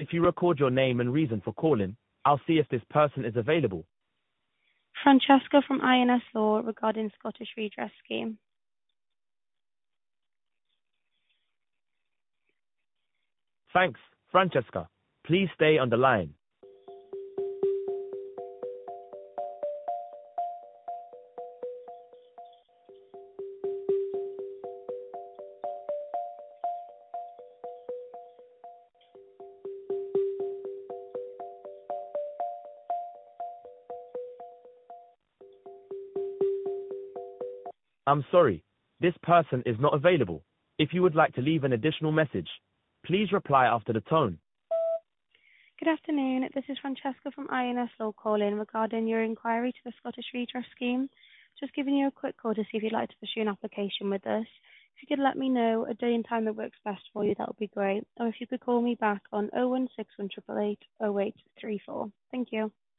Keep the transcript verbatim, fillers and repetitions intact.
If you record your name and reason for calling, I'll see if this person is available. Francesca from I N S Law regarding Scottish Redress Scheme. Thanks, Francesca. Please stay on the line. I'm sorry, this person is not available. If you would like to leave an additional message, please reply after the tone. Good afternoon. This is Francesca from I N S Law calling regarding your inquiry to the Scottish Redress Scheme. Just giving you a quick call to see if you'd like to pursue an application with us. If you could let me know a day and time that works best for you, that would be great. Or if you could call me back on oh one six one eight eight oh eight three four. Thank you.